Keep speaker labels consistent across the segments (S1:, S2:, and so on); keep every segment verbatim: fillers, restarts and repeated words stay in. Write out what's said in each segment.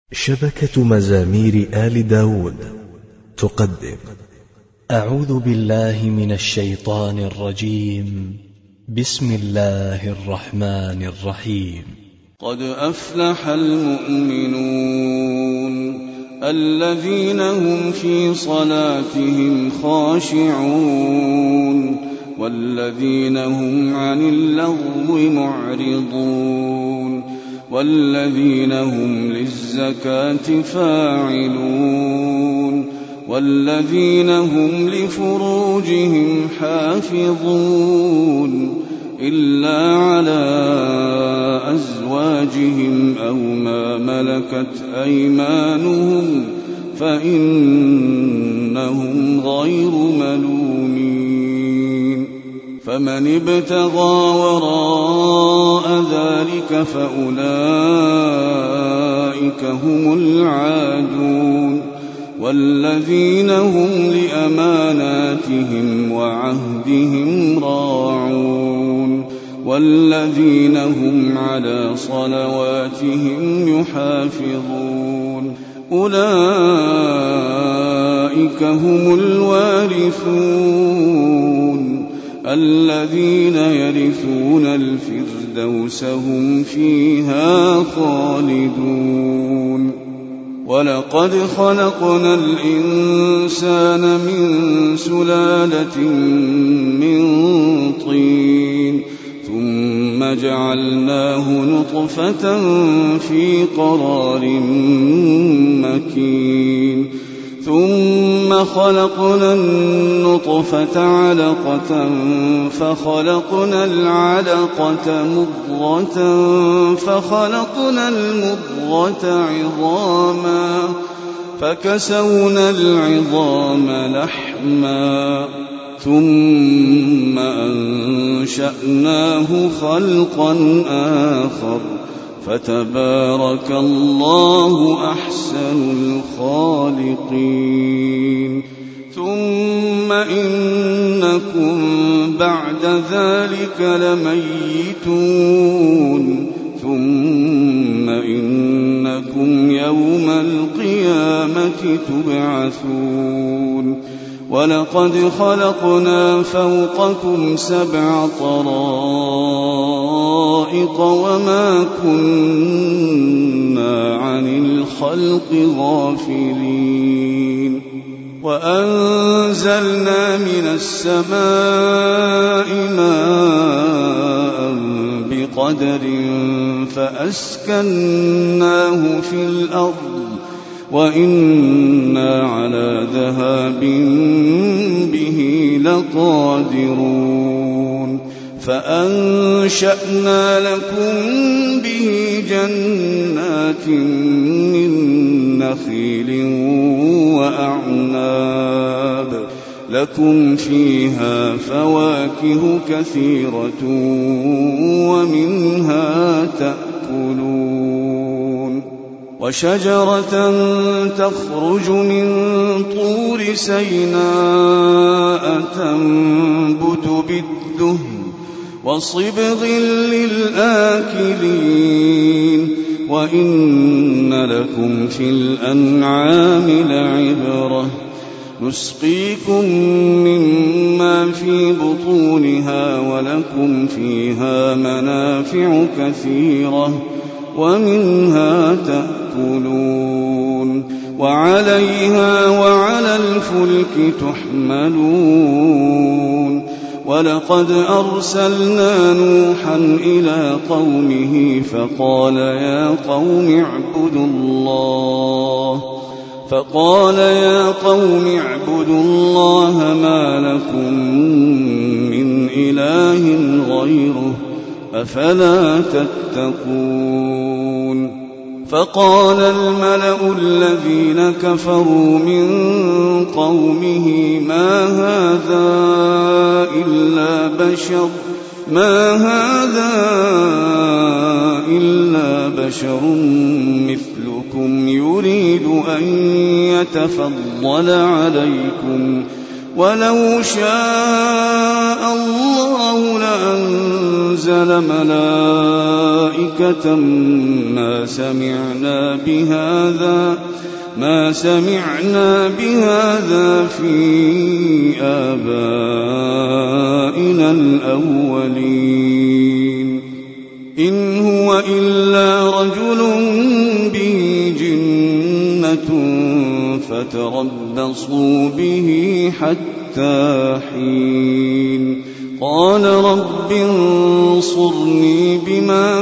S1: شبكة مزامير آل داود تقدم
S2: أعوذ بالله من الشيطان الرجيم. بسم الله الرحمن الرحيم.
S3: قد أفلح المؤمنون الذين هم في صلاتهم خاشعون والذين هم عن اللغو معرضون والذين هم للزكاة فاعلون والذين هم لفروجهم حافظون إلا على أزواجهم أو ما ملكت أيمانهم فإنهم غير ملومين. فمن ابتغى وراء ذلك فأولئك هم العادون والذين هم لأماناتهم وعهدهم راعون والذين هم على صلواتهم يحافظون أولئك هم الوارثون الذين يرثون الفردوس هم فيها خالدون. ولقد خلقنا الإنسان من سلالة من طين ثم جعلناه نطفة في قرار مكين ثم خلقنا النطفة علقة فخلقنا العلقة مضغة فخلقنا المضغة عظاما فكسونا العظام لحما ثم أنشأناه خلقا آخر فتبارك الله أحسن الخالقين. ثم إنكم بعد ذلك لميتون ثم إنكم يوم القيامة تبعثون. ولقد خلقنا فوقكم سبع طرائق وما كنا عن الخلق غافلين. وأنزلنا من السماء ماء بقدر فأسكناه في الأرض وإنا على ذهاب به لقادرون. فأنشأنا لكم به جنات من نخيل وأعناب لكم فيها فواكه كثيرة ومنها تأكلون. وشجرة تخرج من طور سيناء تنبت بالدهن وصبغ للآكلين وإن لكم في الأنعام لعبرة نسقيكم مما في بطونها ولكم فيها منافع كثيرة ومنها تأكلون وعليها وعلى الفلك تحملون. ولقد أرسلنا نوحا إلى قومه فقال يا قوم اعبدوا الله فقال يا قوم اعبدوا الله ما لكم من إله غيره أفلا تتقون. فقال الملأ الذين كفروا من قومه ما هذا إلا بشر ما هذا إلا بشر مثلكم يريد أن يتفضل عليكم ولو شاء الله لأنزل ملائكة ما سمعنا بهذا ما سمعنا بهذا في آبائنا الأولين إن هو إلا رجل به جنة فتربصوا به حتى حين قال رب انصرني بما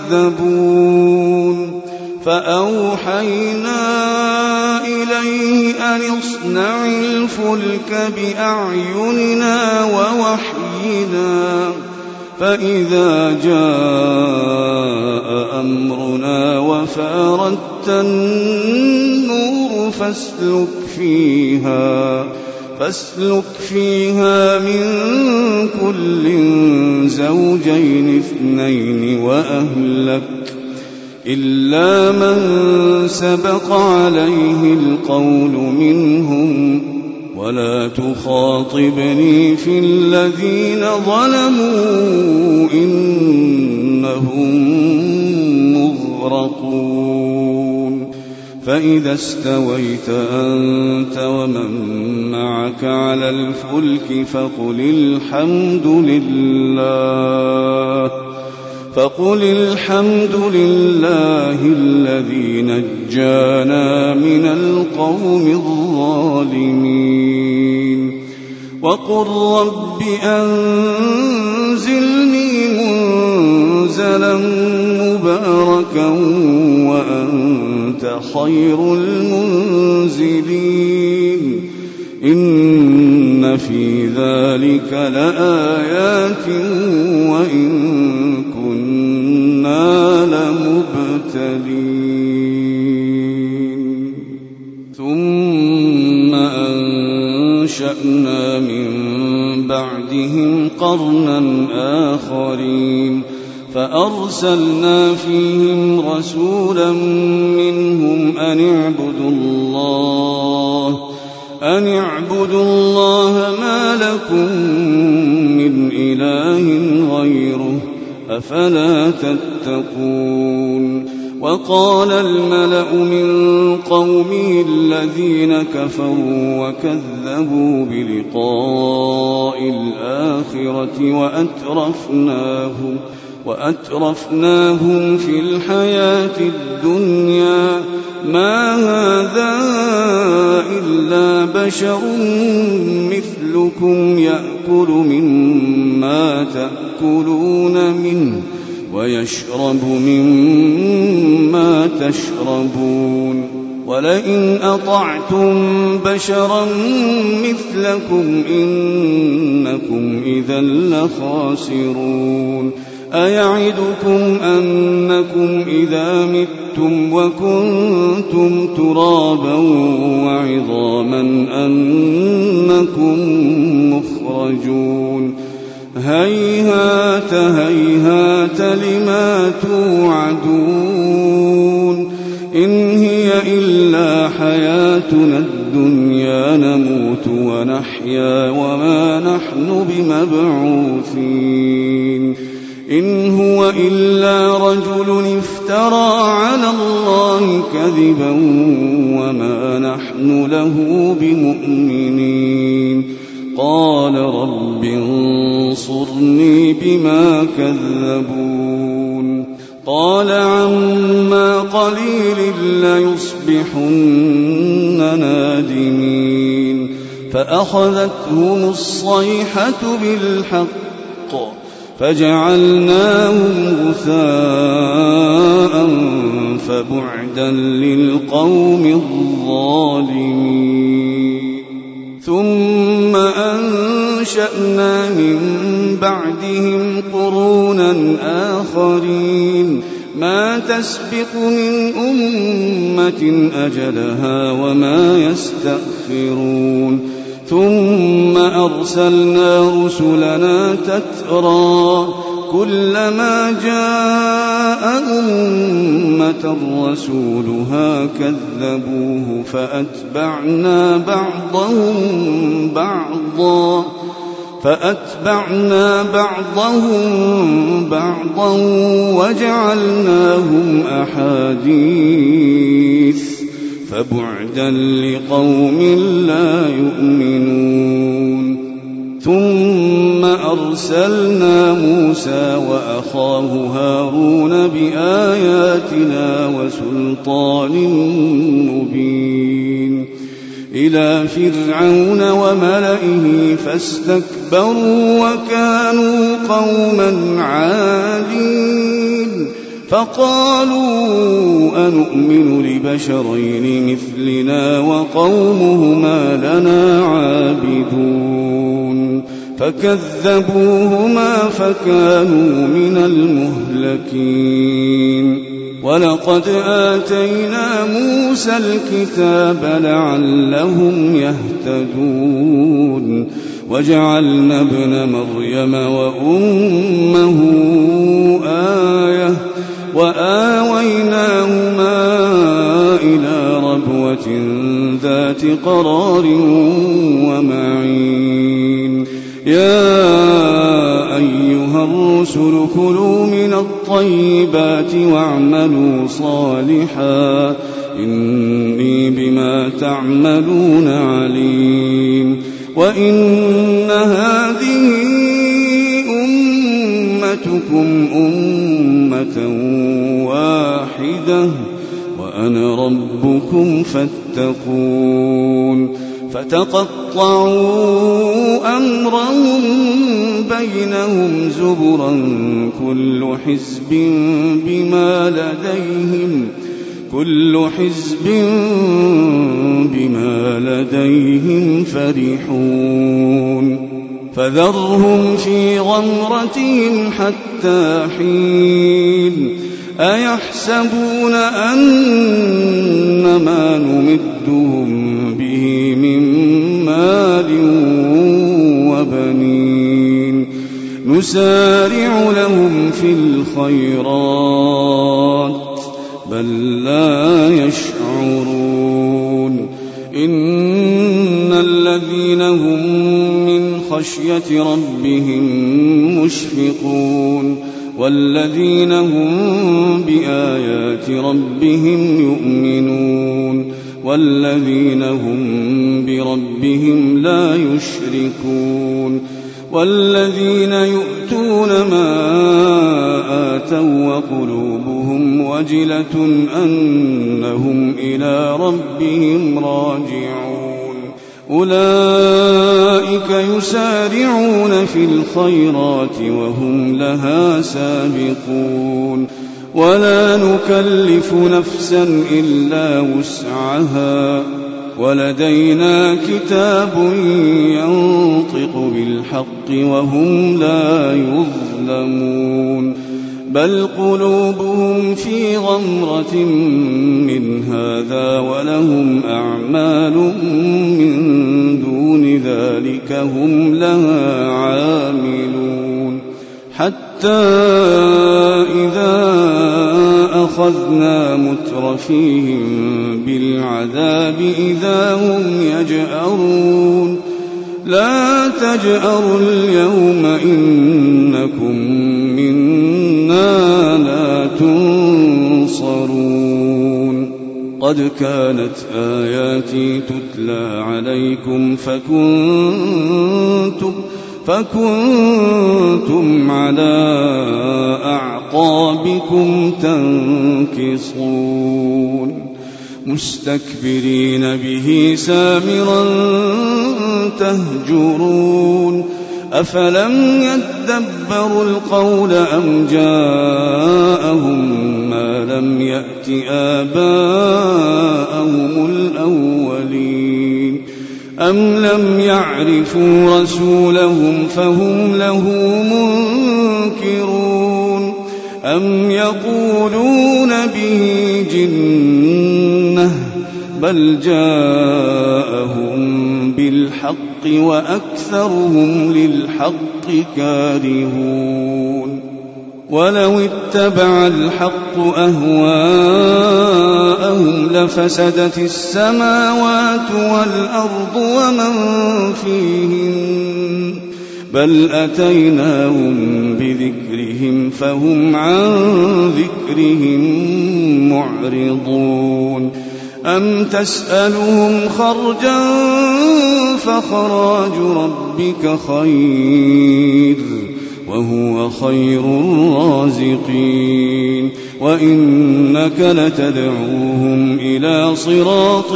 S3: كذبون فأوحينا إليه أن اصنع الفلك بأعيننا ووحينا فإذا جاء أمرنا وفارت النور فاسلك فيها فاسلك فيها من كل زوجين اثنين وأهلك إلا من سبق عليه القول منهم ولا تخاطبني في الذين ظلموا إنهم مغرقون فإذا استويت أنت ومن معك على الفلك فقل الحمد لله فقل الحمد لله الذي نجانا من القوم الظالمين وقل رب أنزلني منزلا مباركا وأنت خير المنزلين إن في ذلك لآيات وإن كنا لمبتلين ثم أنشأنا من بعدهم قرنا آخرين فأرسلنا فيهم رسولا منهم أن اعبدوا الله أن اعبدوا الله ما لكم من إله غيره أفلا تتقون وقال الملأ من قومه الذين كفروا وكذبوا بلقاء الآخرة وأترفناهم وأترفناهم في الحياة الدنيا ما هذا إلا بشر مثلكم يأكل مما تأكلون منه ويشرب مما تشربون ولئن أطعتم بشرا مثلكم إنكم إذا لخاسرون أيعدكم أنكم إذا متم وكنتم ترابا وعظاما أنكم مخرجون هيهات هيهات لما توعدون إن هي إلا حياتنا الدنيا نموت ونحيا وما نحن بمبعوثين إن هو إلا رجل افترى على الله كذبا وما نحن له بمؤمنين قال رب انصرني بما كذبون قال عما قليل ليصبحن نادمين فأخذتهم الصيحة بالحق فجعلناهم غثاء فبعدا للقوم الظالمين ثم أنشأنا من بعدهم قرونا آخرين ما تسبق من أمة أجلها وما يستأخرون ثم أرسلنا رسلنا تترى كلما جاء أمة رسولها كذبوه فأتبعنا بعضهم بعضا فأتبعنا بعضهم بعضا وجعلناهم أحاديث فبعدا لقوم لا يؤمنون. ثم أرسلنا موسى وأخاه هارون بآياتنا وسلطان مبين إلى فرعون وملئه فاستكبروا وكانوا قوما عالين فقالوا أنؤمن لبشرين مثلنا وقومهما لنا عابدون فكذبوهما فكانوا من المهلكين. ولقد آتينا موسى الكتاب لعلهم يهتدون وجعلنا ابن مريم وأمه آية وآويناهما إلى ربوة ذات قرار ومعين. يا أيها الرسل كلوا من الطيبات واعملوا صالحا إني بما تعملون عليم. وإن هذه أمتكم أمة واحدة وأنا ربكم فاتقون. فتقطعوا أمرهم بينهم زبرا كل حزب بما لديهم كل حزب بما لديهم فرحون. فذرهم في غمرتهم حتى حين. أيحسبون أنما نمدهم به من مال وبنين نسارع لهم في الخيرات بل لا يشعرون. إن الذين هم من خشية ربهم مشفقون والذين هم بآيات ربهم يؤمنون والذين هم بربهم لا يشركون. والذين يؤتون ما آتوا وقلوبهم وجلة أنهم إلى ربهم راجعون أولئك يسارعون في الخيرات وهم لها سابقون. ولا نكلف نفسا إلا وسعها ولدينا كتاب ينطق بالحق وهم لا يظلمون. بل قلوبهم في غمرة من هذا ولهم أعمال من دون ذلك هم لها عاملون. حتى إذا أخذنا مترفيهم بالعذاب إذا هم يجأرون. لا تجأروا اليوم إنكم منا لا تنصرون. قد كانت آياتي تتلى عليكم فكنتم فكنتم على أعقابكم تنكصون مستكبرين به سامرا تهجرون. أفلم يدبروا القول أم جاءهم ما لم يأت آباءهم الأولين أم لم يعرفوا رسولهم فهم له منكرون أم يقولون به جنة بل جاءهم بالحق وأكثرهم للحق كارهون. ولو اتبع الحق أهواءهم لفسدت السماوات والأرض ومن فيهن بل أتيناهم بذكرهم فهم عن ذكرهم معرضون أم تسألهم خرجا فخراج ربك خير وهو خير الرازقين وإنك لتدعوهم إلى صراط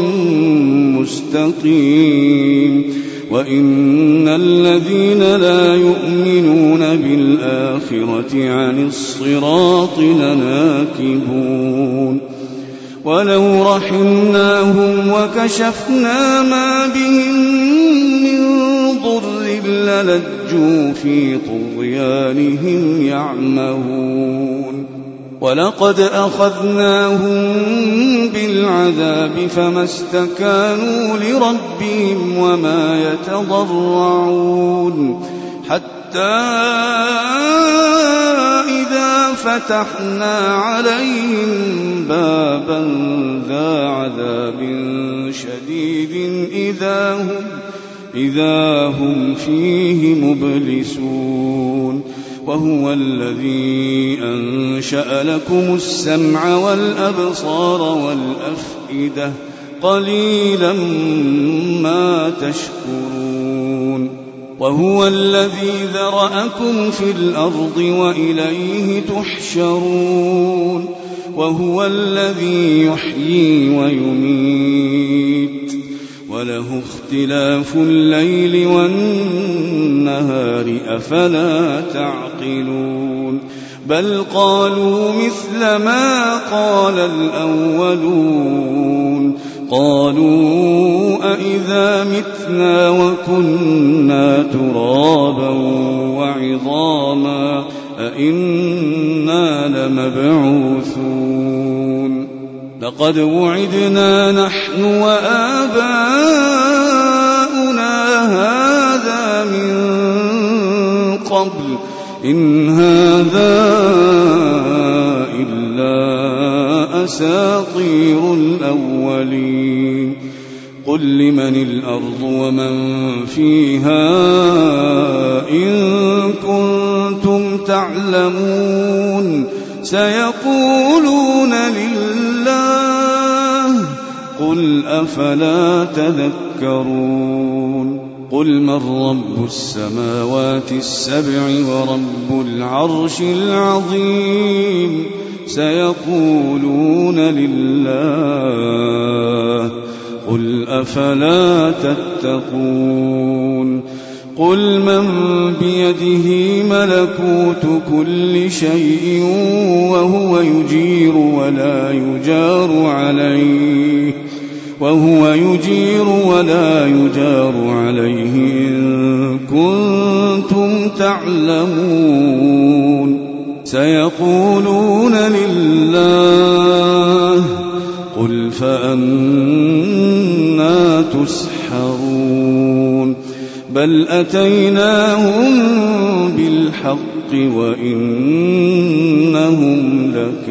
S3: مستقيم وإن الذين لا يؤمنون بالآخرة عن الصراط لناكبون ولو رحمناهم وكشفنا ما بهم من ضر للجوا في طغيانهم يعمهون ولقد أخذناهم بالعذاب فما استكانوا لربهم وما يتضرعون حتى إذا فتحنا عليهم بابا ذا عذاب شديد إذا هم, إذا هم فيه مبلسون وهو الذي أنشأ لكم السمع والأبصار والأفئدة قليلا ما تشكرون وهو الذي ذرأكم في الأرض وإليه تحشرون وهو الذي يحيي ويميت وله اختلاف الليل والنهار أفلا تعقلون بل قالوا مثل ما قال الأولون قالوا أئذا متنا وكنا ترابا وعظاما أئنا لمبعوثون لقد وعدنا نحن وآباؤنا هذا من قبل إن هذا إلا أساطير الأولين قل لمن الأرض ومن فيها إن كنتم تعلمون سيقولون لله قل أفلا تذكرون قل من رب السماوات السبع ورب العرش العظيم سيقولون لله قل أفلا تتقون قل من بيده ملكوت كل شيء وهو يجير ولا يجار عليه وهو يجير ولا يجار عليه إن كنتم تعلمون سيقولون لله قل فأنا تسحرون بل أتيناهم بالحق وإنهم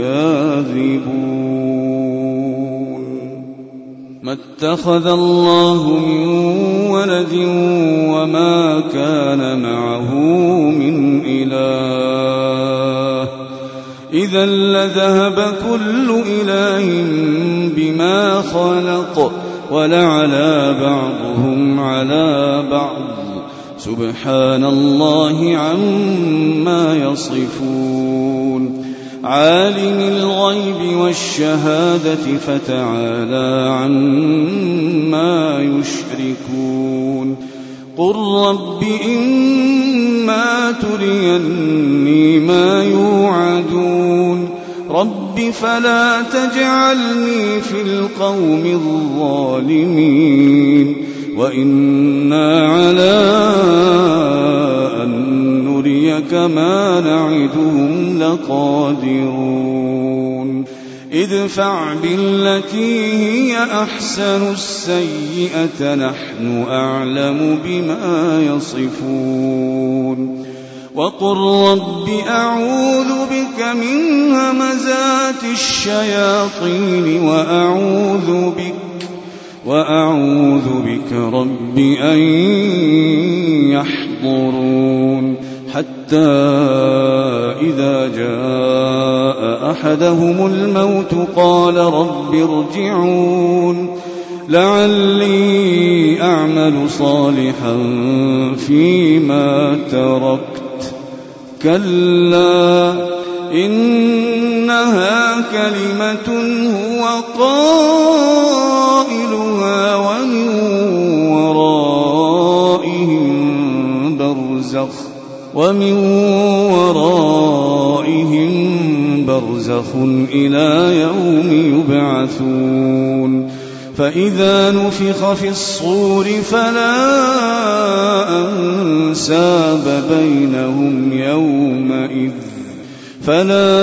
S3: لكاذبون ما اتخذ الله من ولد وما كان معه من إله إذا لذهب كل إله بما خلق ولعلى بعضهم على بعض سبحان الله عما يصفون عالم الغيب والشهادة فتعالى عما يشركون قل رب إما تريني ما يوعدون رب فلا تجعلني في القوم الظالمين وإنا على أن نريك ما نعدهم لقادرون ادفع بالتي هي أحسن السيئة نحن أعلم بما يصفون وقل رب أعوذ بك من همزات الشياطين وأعوذ بك وأعوذ بك رب أن يحضرون حتى إذا جاء أحدهم الموت قال رب ارجعون لعلي أعمل صالحا فيما تركت كلا إنها كلمة هو قائلها ومن ورائهم برزخ ومن ورائهم برزخ إلى يوم يبعثون فإذا نفخ في الصور فلا أنساب بينهم يومئذ فلا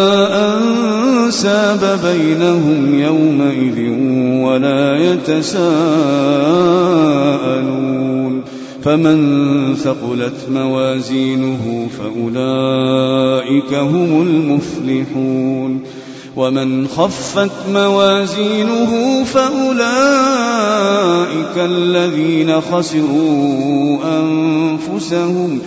S3: أنساب بينهم يومئذ ولا يتساءلون فمن ثقلت موازينه فأولئك هم المفلحون ومن خفت موازينه فأولئك الذين خسروا أنفسهم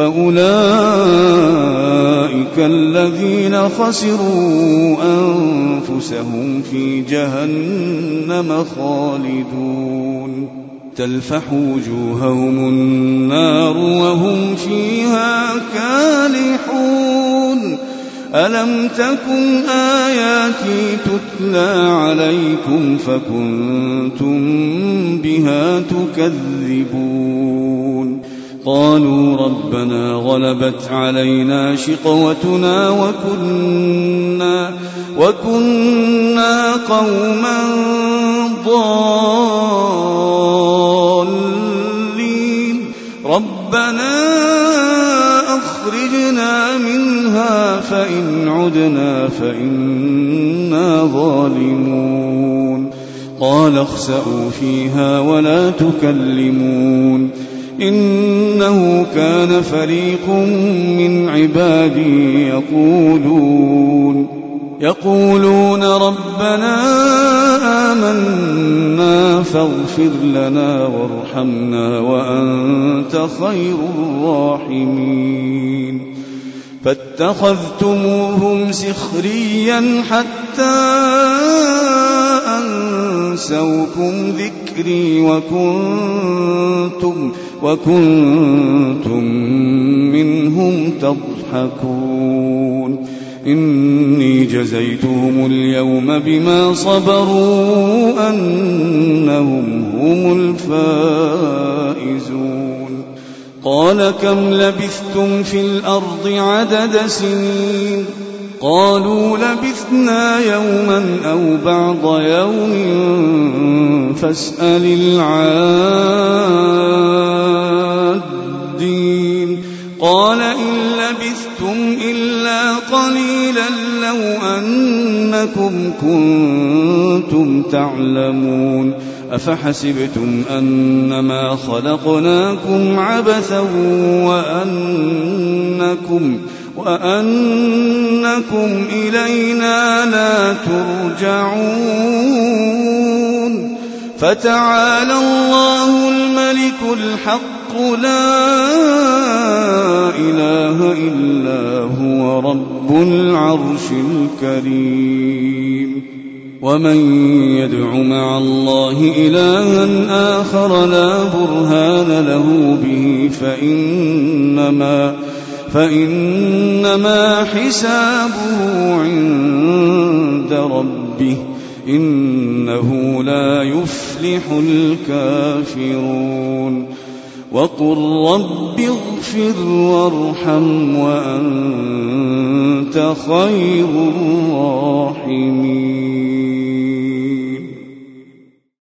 S3: فأولئك الذين خسروا أنفسهم في جهنم خالدون تلفح وجوههم النار وهم فيها كالحون ألم تكن آياتي تتلى عليكم فكنتم بها تكذبون قالوا ربنا غلبت علينا شقوتنا وكنا, وكنا قوما ضالين ربنا أخرجنا منها فإن عدنا فإنا ظالمون قال اخسئوا فيها ولا تكلمون إنه كان فريق من عبادي يقولون يقولون ربنا آمنا فاغفر لنا وارحمنا وأنت خير الراحمين فاتخذتموهم سخريا حتى أنسوكم ذكري وكنتم, وكنتم منهم تضحكون إني جزيتهم اليوم بما صبروا أنهم هم الفائزون قال كم لبثتم في الأرض عدد سنين قالوا لبثنا يوما أو بعض يوم فاسأل العادين قال إن لبثتم إلا قليلا لو أنكم كنتم تعلمون أفحسبتم أنما خلقناكم عبثا وأنكم, وأنكم إلينا لا ترجعون فتعالى الله الملك الحق لا إله إلا هو رب العرش الكريم ومن يدع مع الله إلها آخر لا برهان له به فإنما, فإنما حسابه عند ربه إنه لا يفلح الكافرون وقل رب اغفر وارحم وأنت خير الراحمين